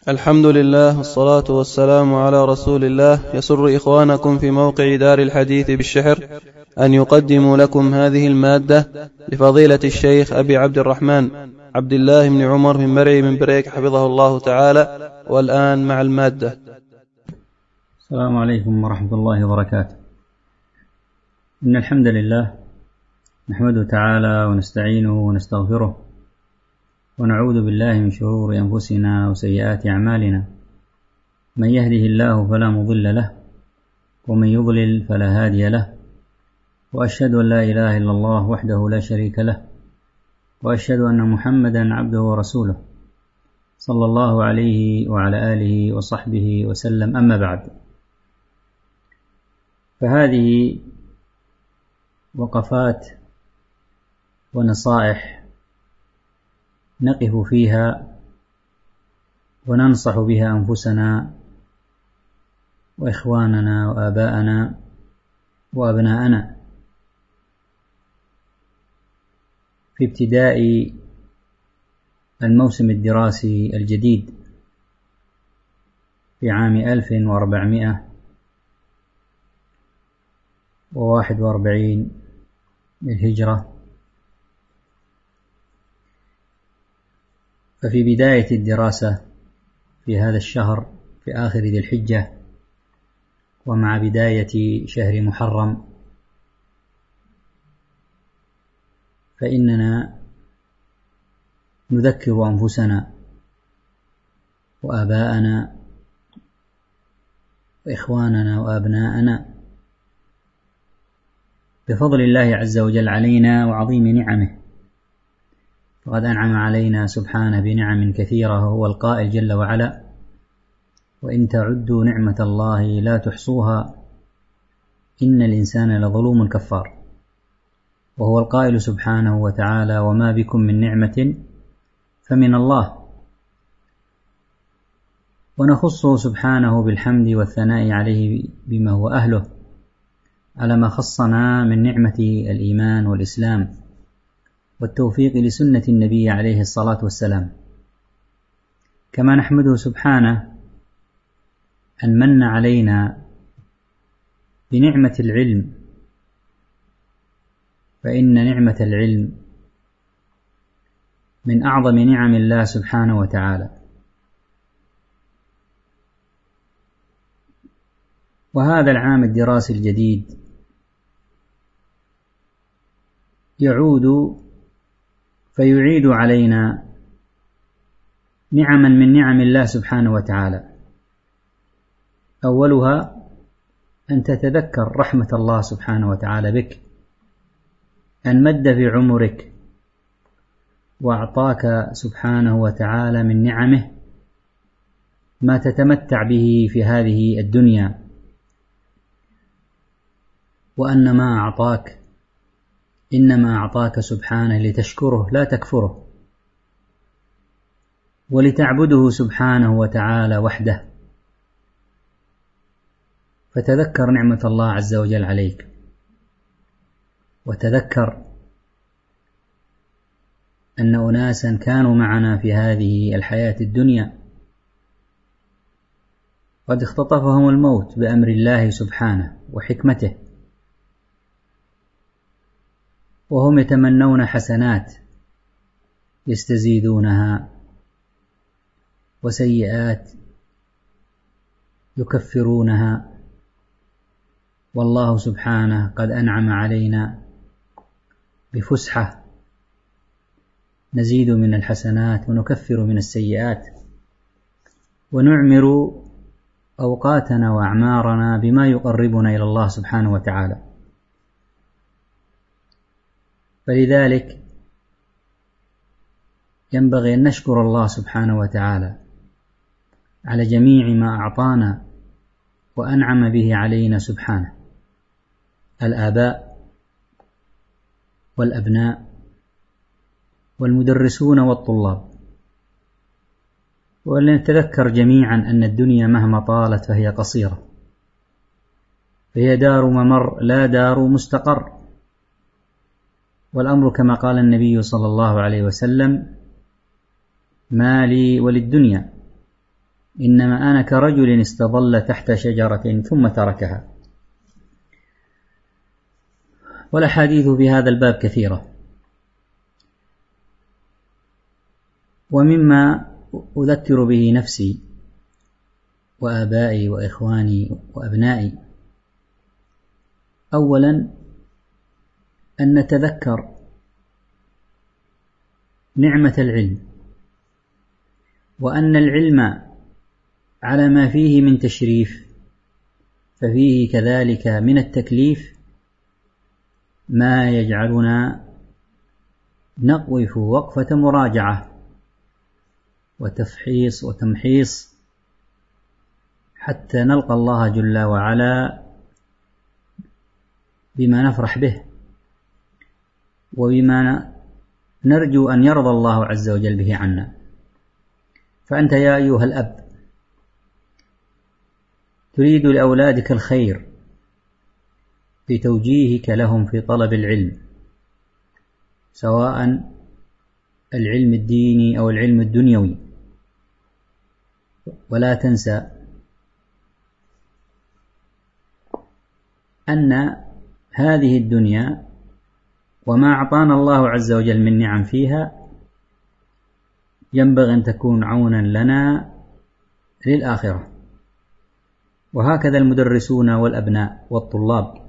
الحمد لله والصلاة والسلام على رسول الله. يسر إخوانكم في موقع دار الحديث بالشحر أن يقدموا لكم هذه المادة لفضيلة الشيخ أبي عبد الرحمن عبد الله بن عمر من مرعي من بريك حفظه الله تعالى. والآن مع المادة. السلام عليكم ورحمة الله وبركاته. إن الحمد لله نحمده تعالى ونستعينه ونستغفره ونعوذ بالله من شرور أنفسنا وسيئات أعمالنا. من يهده الله فلا مضل له ومن يضلل فلا هادي له، وأشهد أن لا إله إلا الله وحده لا شريك له، وأشهد أن محمدا عبده ورسوله صلى الله عليه وعلى آله وصحبه وسلم. أما بعد، فهذه وقفات ونصائح نقف فيها وننصح بها أنفسنا وإخواننا وآباءنا وأبناءنا في ابتداء الموسم الدراسي الجديد في عام 1441 للهجرة. ففي بداية الدراسة في هذا الشهر في آخر ذي الحجة ومع بداية شهر محرم، فإننا نذكر أنفسنا وآباءنا وإخواننا وأبناءنا بفضل الله عز وجل علينا وعظيم نعمه. فقد أنعم علينا سبحانه بنعم كثيرة، وهو القائل جل وعلا: وإن تعدوا نعمة الله لا تحصوها إن الإنسان لظلوم كفار. وهو القائل سبحانه وتعالى: وما بكم من نعمة فمن الله. ونخصه سبحانه بالحمد والثناء عليه بما هو أهله على ما خصنا من نعمة الإيمان والإسلام والتوفيق لسنة النبي عليه الصلاة والسلام. كما نحمده سبحانه أن من علينا بنعمة العلم، فإن نعمة العلم من أعظم نعم الله سبحانه وتعالى. وهذا العام الدراسي الجديد يعود فيعيد علينا نعما من نعم الله سبحانه وتعالى. أولها أن تتذكر رحمة الله سبحانه وتعالى بك، أن مد في عمرك وأعطاك سبحانه وتعالى من نعمه ما تتمتع به في هذه الدنيا، وأن ما أعطاك إنما أعطاك سبحانه لتشكره لا تكفره، ولتعبده سبحانه وتعالى وحده. فتذكر نعمة الله عز وجل عليك، وتذكر أن أناسا كانوا معنا في هذه الحياة الدنيا قد اختطفهم الموت بأمر الله سبحانه وحكمته، وهم يتمنون حسنات يستزيدونها وسيئات يكفرونها، والله سبحانه قد أنعم علينا بفسحة نزيد من الحسنات ونكفر من السيئات، ونعمر أوقاتنا وأعمارنا بما يقربنا إلى الله سبحانه وتعالى. فلذلك ينبغي أن نشكر الله سبحانه وتعالى على جميع ما أعطانا وأنعم به علينا سبحانه، الآباء والأبناء والمدرسون والطلاب. ولنتذكر جميعا أن الدنيا مهما طالت فهي قصيرة، فهي دار ممر لا دار مستقر. والأمر كما قال النبي صلى الله عليه وسلم: ما لي وللدنيا إنما أنا كرجل استظل تحت شجرة ثم تركها. والأحاديث في هذا الباب كثيرة. ومما أذكر به نفسي وآبائي وإخواني وأبنائي، أولا أن نتذكر نعمة العلم، وأن العلم على ما فيه من تشريف ففيه كذلك من التكليف ما يجعلنا نقف وقفة مراجعة وتفحيص وتمحيص حتى نلقى الله جل وعلا بما نفرح به وبما نرجو أن يرضى الله عز وجل به عنا. فأنت يا أيها الأب تريد لأولادك الخير في توجيهك لهم في طلب العلم، سواء العلم الديني أو العلم الدنيوي. ولا تنسى أن هذه الدنيا وما أعطانا الله عز وجل من نعم فيها ينبغي أن تكون عونا لنا للآخرة. وهكذا المدرسون والأبناء والطلاب.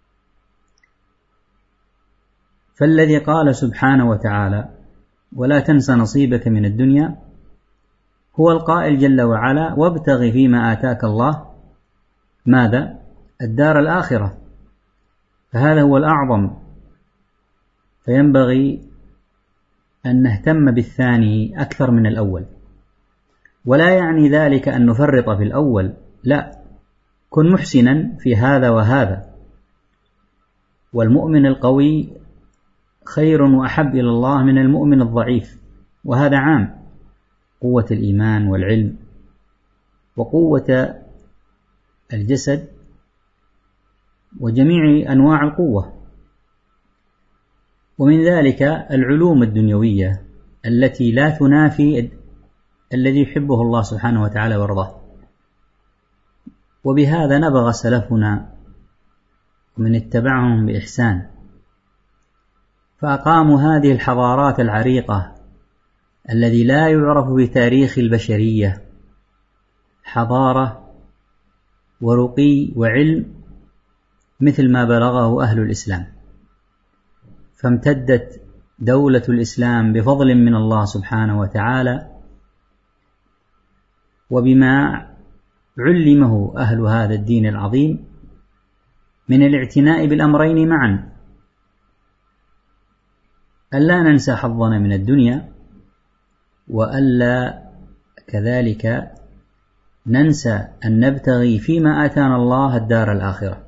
فالذي قال سبحانه وتعالى ولا تنس نصيبك من الدنيا هو القائل جل وعلا وابتغ فيما آتاك الله ماذا؟ الدار الآخرة. فهذا هو الأعظم، فينبغي أن نهتم بالثاني أكثر من الأول. ولا يعني ذلك أن نفرط في الأول، لا، كن محسنا في هذا وهذا. والمؤمن القوي خير وأحب إلى الله من المؤمن الضعيف، وهذا عام. قوة الإيمان والعلم وقوة الجسد وجميع أنواع القوة. ومن ذلك العلوم الدنيوية التي لا تنافي الذي يحبه الله سبحانه وتعالى وارضاه. وبهذا نبغ سلفنا ومن اتبعهم بإحسان، فأقاموا هذه الحضارات العريقة الذي لا يعرف بتاريخ البشرية حضارة ورقي وعلم مثل ما بلغه أهل الإسلام. فامتدت دولة الإسلام بفضل من الله سبحانه وتعالى وبما علمه أهل هذا الدين العظيم من الاعتناء بالأمرين معا، ألا ننسى حظنا من الدنيا، وألا كذلك ننسى أن نبتغي فيما آتانا الله الدار الآخرة.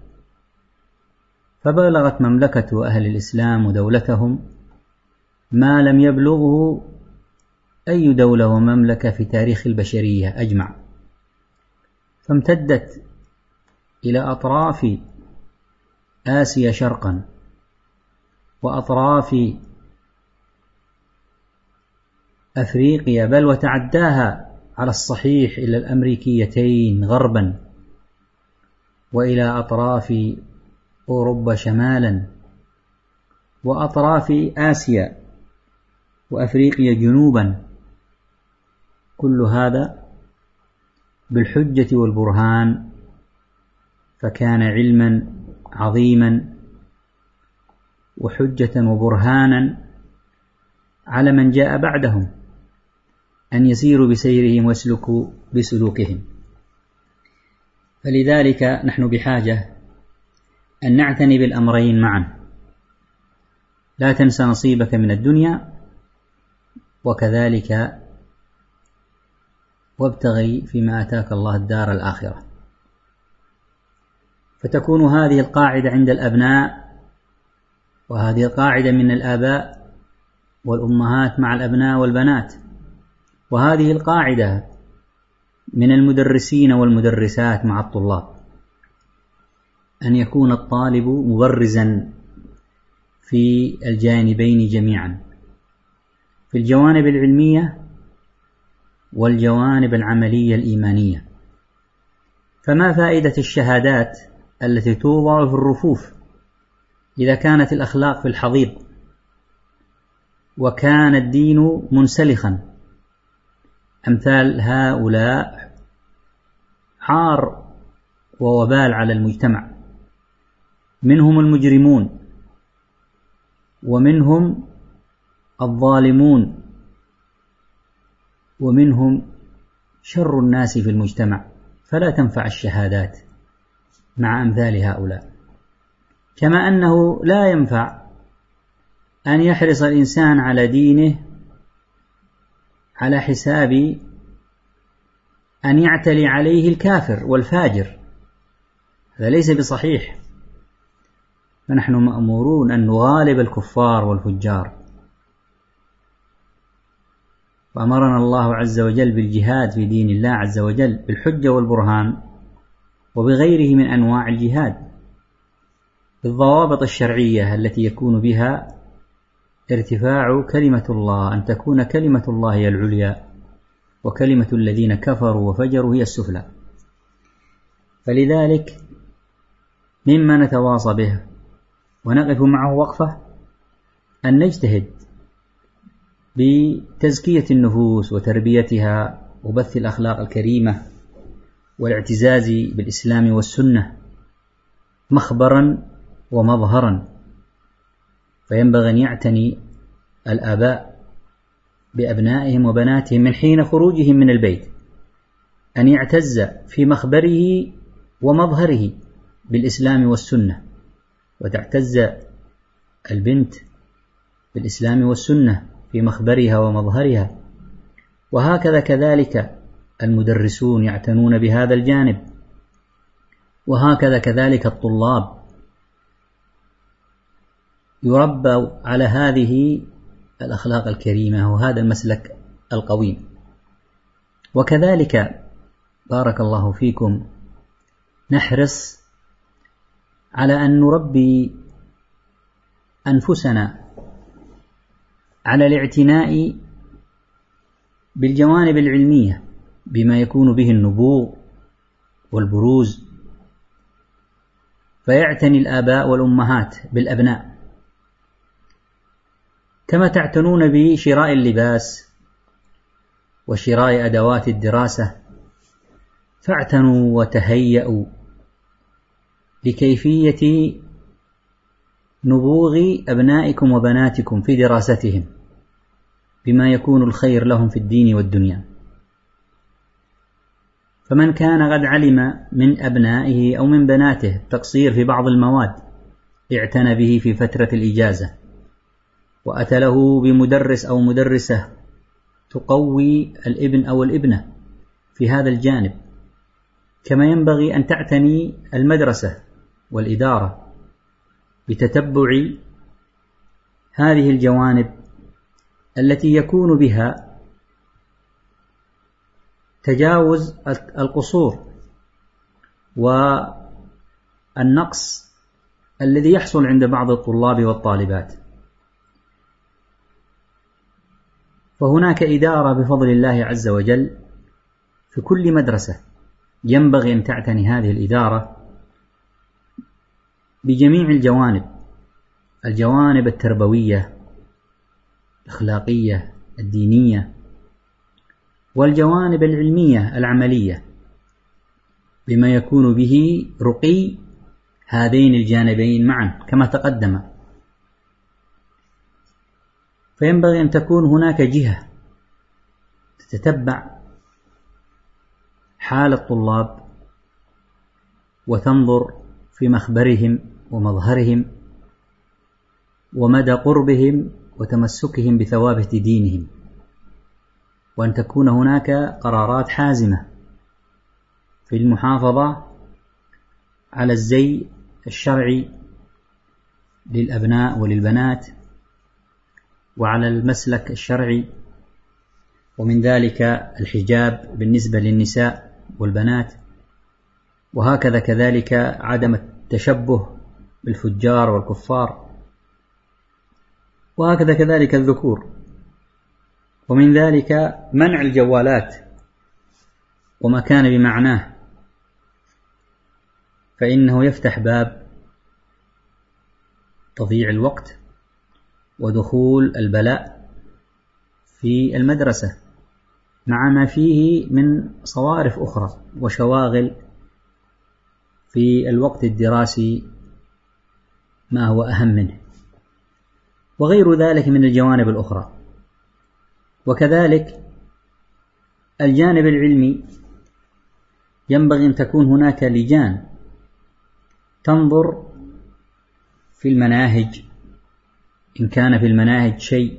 فبلغت مملكة أهل الإسلام ودولتهم ما لم يبلغه أي دولة ومملكة في تاريخ البشرية أجمع، فامتدت إلى أطراف آسيا شرقا وأطراف أفريقيا، بل وتعداها على الصحيح إلى الأمريكيتين غربا، وإلى أطراف أوروبا شمالا، وأطراف آسيا وأفريقيا جنوبا. كل هذا بالحجة والبرهان، فكان علما عظيما وحجة وبرهانا على من جاء بعدهم أن يسيروا بسيرهم ويسلكوا بسلوكهم. فلذلك نحن بحاجة أن نعتني بالأمرين معا، لا تنسى نصيبك من الدنيا، وكذلك وابتغي فيما آتاك الله الدار الآخرة. فتكون هذه القاعدة عند الأبناء، وهذه القاعدة من الآباء والأمهات مع الأبناء والبنات، وهذه القاعدة من المدرسين والمدرسات مع الطلاب، أن يكون الطالب مبرزا في الجانبين جميعا، في الجوانب العلمية والجوانب العملية الإيمانية. فما فائدة الشهادات التي توضع في الرفوف إذا كانت الأخلاق في الحضيض وكان الدين منسلخا؟ أمثال هؤلاء عار ووبال على المجتمع، منهم المجرمون ومنهم الظالمون ومنهم شر الناس في المجتمع، فلا تنفع الشهادات مع أمثال هؤلاء. كما أنه لا ينفع أن يحرص الإنسان على دينه على حساب أن يعتلي عليه الكافر والفاجر، هذا ليس بصحيح. فنحن مأمورون أن نغالب الكفار والفجار، وأمرنا الله عز وجل بالجهاد في دين الله عز وجل بالحجة والبرهان وبغيره من أنواع الجهاد، بالضوابط الشرعية التي يكون بها ارتفاع كلمة الله، أن تكون كلمة الله هي العليا وكلمة الذين كفروا وفجروا هي السفلى. فلذلك مما نتواصى به ونقف معه وقفة أن نجتهد بتزكية النفوس وتربيتها وبث الأخلاق الكريمة والاعتزاز بالإسلام والسنة مخبرا ومظهرا. فينبغي أن يعتني الآباء بأبنائهم وبناتهم من حين خروجهم من البيت، أن يعتز في مخبره ومظهره بالإسلام والسنة، وتعتز البنت بالإسلام والسنة في مخبرها ومظهرها. وهكذا كذلك المدرسون يعتنون بهذا الجانب، وهكذا كذلك الطلاب يربى على هذه الأخلاق الكريمة وهذا المسلك القويم. وكذلك بارك الله فيكم نحرص على أن نربي أنفسنا على الاعتناء بالجوانب العلمية بما يكون به النبوغ والبروز، فيعتني الآباء والأمهات بالأبناء كما تعتنون بشراء اللباس وشراء أدوات الدراسة، فاعتنوا وتهيئوا لكيفية نبوغ أبنائكم وبناتكم في دراستهم بما يكون الخير لهم في الدين والدنيا. فمن كان قد علم من أبنائه أو من بناته تقصير في بعض المواد اعتنى به في فترة الإجازة، وأتى له بمدرس أو مدرسة تقوي الابن أو الابنة في هذا الجانب. كما ينبغي أن تعتني المدرسة والإدارة بتتبع هذه الجوانب التي يكون بها تجاوز القصور والنقص الذي يحصل عند بعض الطلاب والطالبات. فهناك إدارة بفضل الله عز وجل في كل مدرسة، ينبغي أن تعتني هذه الإدارة بجميع الجوانب التربوية الأخلاقية الدينية والجوانب العلمية العملية بما يكون به رقي هذين الجانبين معا كما تقدم. فينبغي أن تكون هناك جهة تتتبع حال الطلاب وتنظر في مخبرهم ومظهرهم ومدى قربهم وتمسكهم بثوابت دينهم، وأن تكون هناك قرارات حازمة في المحافظة على الزي الشرعي للأبناء وللبنات وعلى المسلك الشرعي، ومن ذلك الحجاب بالنسبة للنساء والبنات، وهكذا كذلك عدم التشبه بالفجار والكفار، وهكذا كذلك الذكور. ومن ذلك منع الجوالات وما كان بمعناه، فإنه يفتح باب تضييع الوقت ودخول البلاء في المدرسة، مع ما فيه من صوارف أخرى وشواغل في الوقت الدراسي ما هو أهم منه، وغير ذلك من الجوانب الأخرى. وكذلك الجانب العلمي ينبغي أن تكون هناك لجان تنظر في المناهج، إن كان في المناهج شيء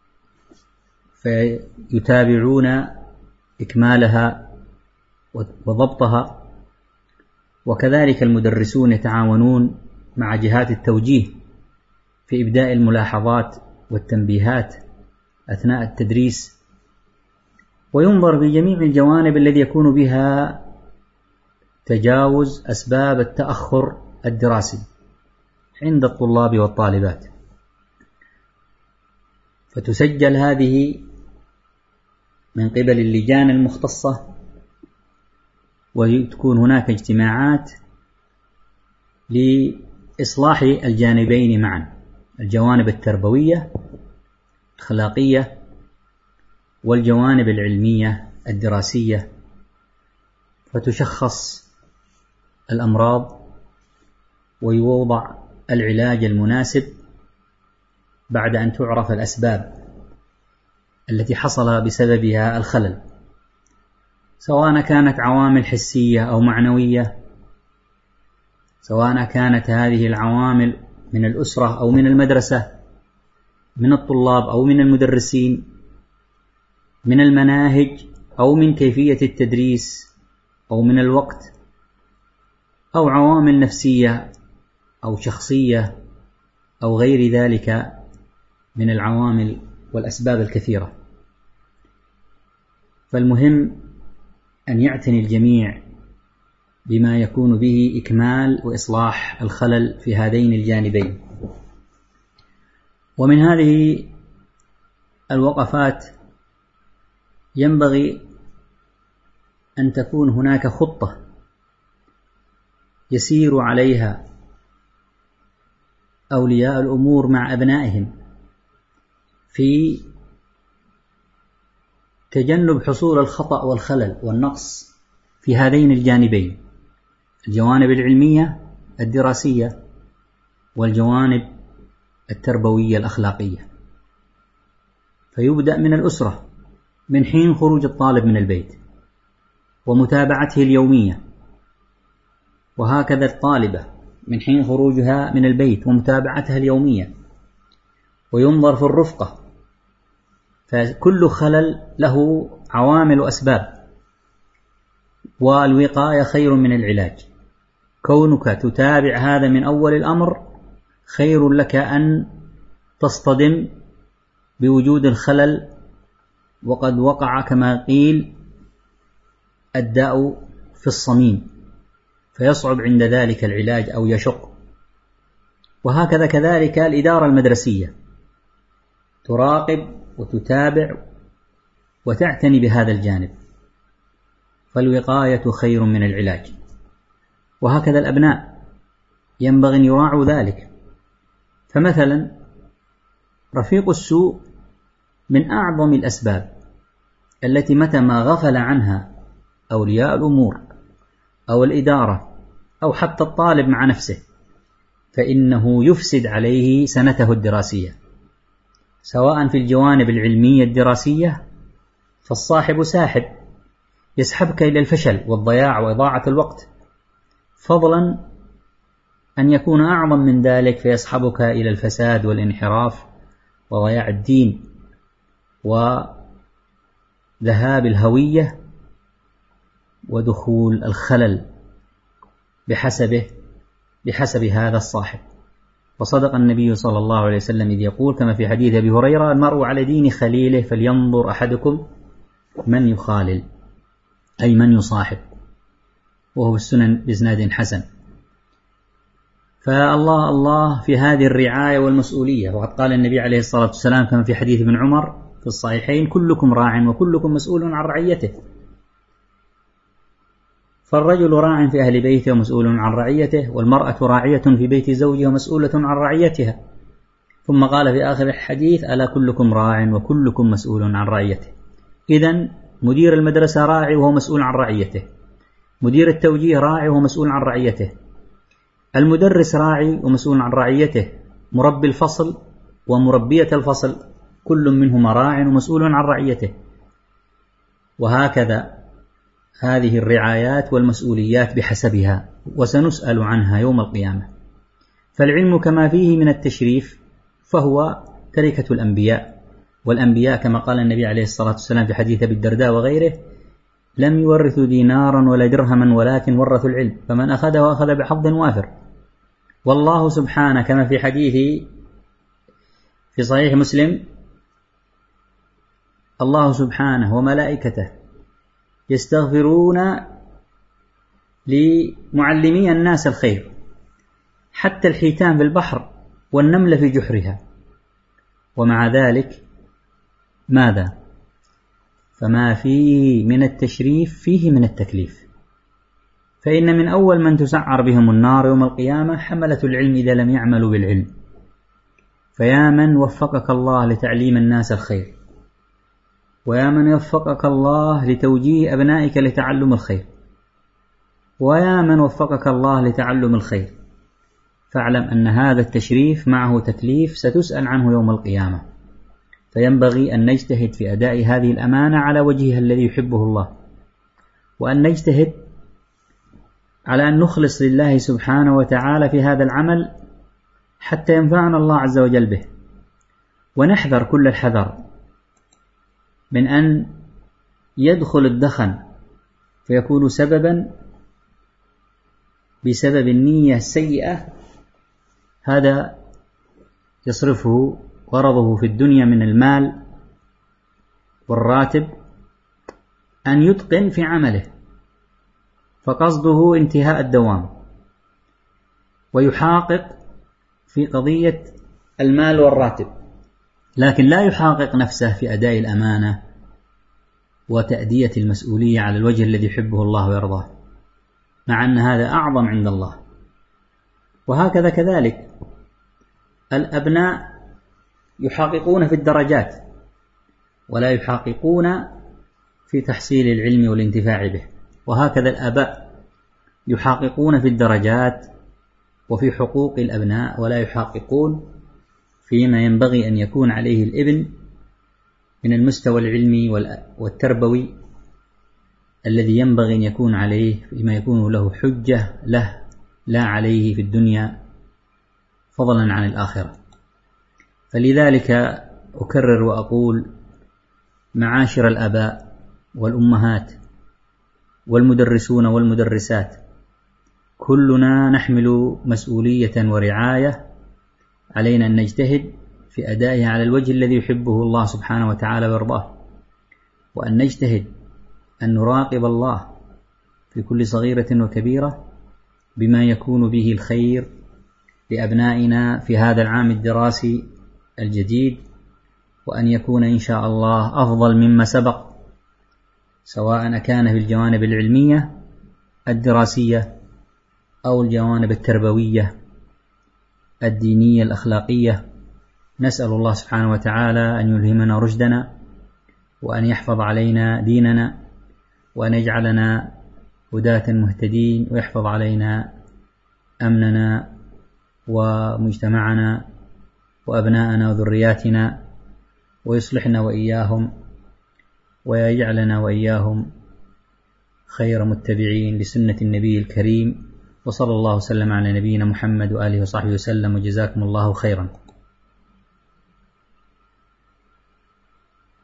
فيتابعون إكمالها وضبطها، وكذلك المدرسون يتعاونون مع جهات التوجيه في إبداء الملاحظات والتنبيهات أثناء التدريس، وينظر في جميع الجوانب التي يكون بها تجاوز أسباب التأخر الدراسي عند الطلاب والطالبات، فتسجل هذه من قبل اللجان المختصة، وتكون هناك اجتماعات لإصلاح الجانبين معا، الجوانب التربوية الأخلاقية والجوانب العلمية الدراسية، فتشخص الأمراض ويوضع العلاج المناسب بعد أن تعرف الأسباب التي حصل بسببها الخلل، سواء كانت عوامل حسية أو معنوية، سواء كانت هذه العوامل من الأسرة أو من المدرسة، من الطلاب أو من المدرسين، من المناهج أو من كيفية التدريس أو من الوقت، أو عوامل نفسية أو شخصية أو غير ذلك من العوامل والأسباب الكثيرة. فالمهم أن يعتني الجميع بما يكون به إكمال وإصلاح الخلل في هذين الجانبين. ومن هذه الوقفات ينبغي أن تكون هناك خطة يسير عليها أولياء الأمور مع أبنائهم في تجنب حصول الخطأ والخلل والنقص في هذين الجانبين، الجوانب العلمية الدراسية والجوانب التربوية الأخلاقية. فيبدأ من الأسرة من حين خروج الطالب من البيت ومتابعته اليومية، وهكذا الطالبة من حين خروجها من البيت ومتابعتها اليومية، وينظر في الرفقة، فكل خلل له عوامل وأسباب، والوقاية خير من العلاج. كونك تتابع هذا من أول الأمر خير لك أن تصطدم بوجود الخلل وقد وقع كما قيل الداء في الصميم، فيصعب عند ذلك العلاج أو يشق. وهكذا كذلك الإدارة المدرسية تراقب وتتابع وتعتني بهذا الجانب، فالوقاية خير من العلاج. وهكذا الأبناء ينبغي أن يراعوا ذلك. فمثلا رفيق السوء من أعظم الأسباب التي متى ما غفل عنها أولياء الأمور أو الإدارة أو حتى الطالب مع نفسه فإنه يفسد عليه سنته الدراسية، سواء في الجوانب العلمية الدراسية فالصاحب ساحب يسحبك إلى الفشل والضياع وإضاعة الوقت، فضلا أن يكون أعظم من ذلك فيسحبك إلى الفساد والانحراف وضياع الدين وذهاب الهوية ودخول الخلل بحسب هذا الصاحب. وصدق النبي صلى الله عليه وسلم إذ يقول كما في حديث أبي هريرة: المرء على دين خليله فلينظر أحدكم من يخالل، أي من يصاحب، وهو السنن بإسناد حسن. فالله الله في هذه الرعاية والمسؤولية. وقد قال النبي عليه الصلاة والسلام كما في حديث ابن عمر في الصحيحين: كلكم راع وكلكم مسؤول عن رعيته. فالرجل راع في أهل بيته ومسؤول عن رعيته، والمرأة راعية في بيت زوجها ومسؤولة عن رعيتها. ثم قال في آخر الحديث: ألا كلكم راع وكلكم مسؤول عن رعيته. إذن مدير المدرسة راعي وهو مسؤول عن رعيته، مدير التوجيه راعي وهو مسؤول عن رعيته، المدرس راعي ومسؤول عن رعيته، مربي الفصل ومربية الفصل كل منهما راع ومسؤول عن رعيته. وهكذا هذه الرعايات والمسؤوليات بحسبها، وسنسأل عنها يوم القيامة. فالعلم كما فيه من التشريف فهو تركة الأنبياء، والأنبياء كما قال النبي عليه الصلاة والسلام في حديث أبي الدرداء وغيره: لم يورثوا دينارا ولا درهما ولكن ورثوا العلم، فمن أخذه أخذ بحظ وافر. والله سبحانه كما في حديث في صحيح مسلم: الله سبحانه وملائكته يستغفرون لمعلمي الناس الخير، حتى الحيتان في البحر والنملة في جحرها. ومع ذلك ماذا؟ فما فيه من التشريف فيه من التكليف. فإن من أول من تسعر بهم النار يوم القيامة حملة العلم إذا لم يعملوا بالعلم. فيا من وفقك الله لتعليم الناس الخير، ويا من وفقك الله لتوجيه أبنائك لتعلم الخير، ويا من وفقك الله لتعلم الخير، فاعلم أن هذا التشريف معه تكليف ستسأل عنه يوم القيامة. فينبغي أن نجتهد في أداء هذه الأمانة على وجهها الذي يحبه الله، وأن نجتهد على أن نخلص لله سبحانه وتعالى في هذا العمل حتى ينفعنا الله عز وجل به. ونحذر كل الحذر من أن يدخل الدخن فيكون سببا بسبب النية السيئة، هذا يصرفه غرضه في الدنيا من المال والراتب أن يتقن في عمله، فقصده انتهاء الدوام، ويحاقق في قضية المال والراتب، لكن لا يحاقق نفسه في أداء الأمانة وتأدية المسؤولية على الوجه الذي يحبه الله ويرضاه، مع أن هذا أعظم عند الله. وهكذا كذلك الأبناء يحققون في الدرجات ولا يحققون في تحصيل العلم والانتفاع به، وهكذا الآباء يحققون في الدرجات وفي حقوق الأبناء ولا يحققون فيما ينبغي أن يكون عليه الابن من المستوى العلمي والتربوي الذي ينبغي أن يكون عليه فيما يكون له حجة له لا عليه في الدنيا فضلا عن الآخرة. فلذلك أكرر وأقول: معاشر الآباء والأمهات والمدرسون والمدرسات، كلنا نحمل مسؤولية ورعاية، علينا أن نجتهد في أدائها على الوجه الذي يحبه الله سبحانه وتعالى ويرضاه، وأن نجتهد أن نراقب الله في كل صغيرة وكبيرة بما يكون به الخير لأبنائنا في هذا العام الدراسي الجديد، وأن يكون إن شاء الله أفضل مما سبق، سواء كان في الجوانب العلمية الدراسية أو الجوانب التربوية الدينية الأخلاقية. نسأل الله سبحانه وتعالى أن يلهمنا رشدنا، وأن يحفظ علينا ديننا، وأن يجعلنا هداة مهتدين، ويحفظ علينا أمننا ومجتمعنا وأبناءنا وذرياتنا، ويصلحنا وإياهم، ويجعلنا وإياهم خير متبعين لسنة النبي الكريم. وصلى الله وسلم على نبينا محمد وآله وصحبه وسلم، وجزاكم الله خيرا.